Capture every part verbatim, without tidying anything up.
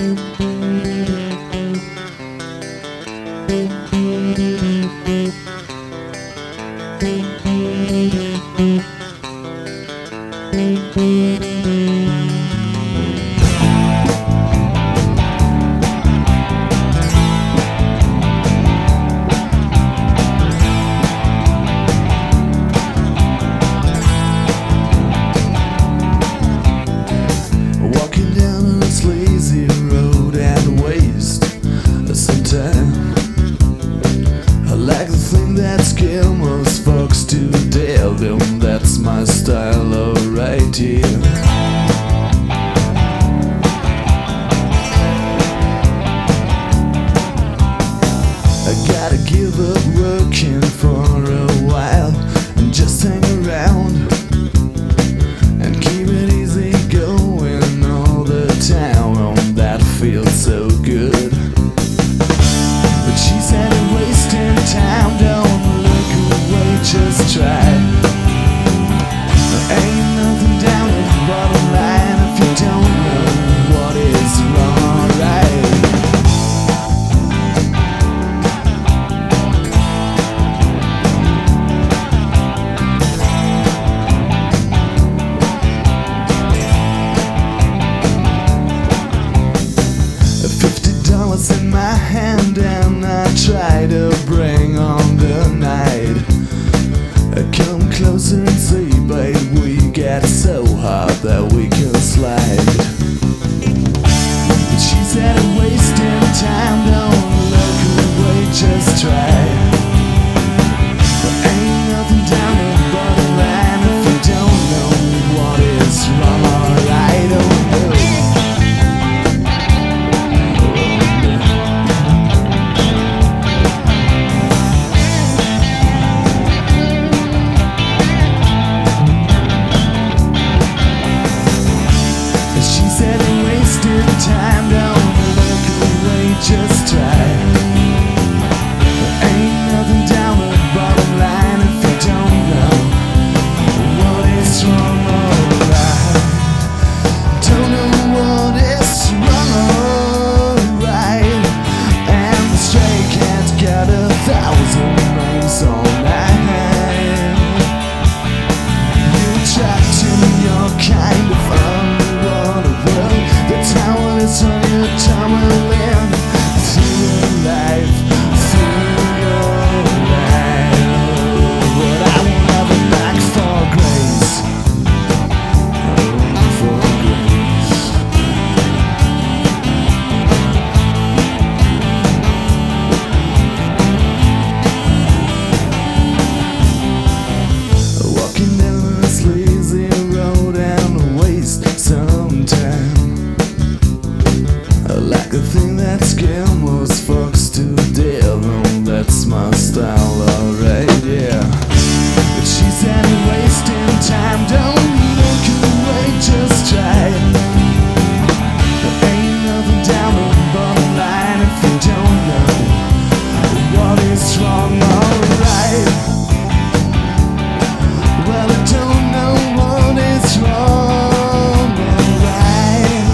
Walking down this lazy road and waste some time. I like the thing that scares most folks to death, and that's my style of right here. I gotta give up working for a while and just hang around and keep it easy going all the time. Oh, that feels so good. But she said I'm wasting time, don't look away, just try. There ain't nothing down at the bottom line if you don't know what is wrong, right? Fifty dollars in my hand and I try to bring on the night. Come closer and see, babe, we get so hot that we can slide. But she said I'm wasting time, don't look away, just try. There ain't nothing down at the bottom line if you don't know what is wrong, alright, oh no. Time, don't look away, just try. There ain't nothing down the bottom line if you don't know what is wrong, alright. Don't know what is wrong, alright. And the stray cat's got a thousand names all night. You're trapped in your kind of underwater world. The tower is on your tumbling through your life, through your life. But I will never back for grace, oh, for grace. Walking down this lazy road and waste some time. I like the thing that scares most folks to death, and that's my style, alright, yeah. But she said I'm wasting time, don't look away, just try. There ain't nothing down the bottom line if you don't know what is wrong, alright. Well, I don't know what is wrong, alright.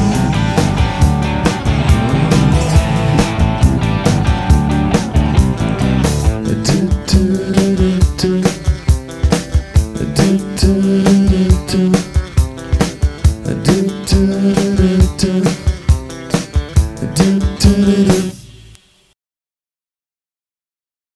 Do do do do do do do do do.